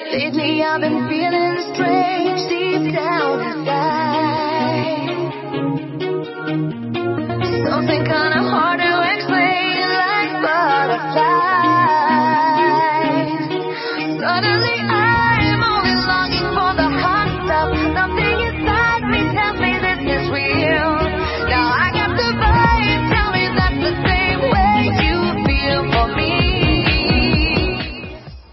Lately I've been feeling strange deep down inside. Something kinda hard to explain, like butterflies. Suddenly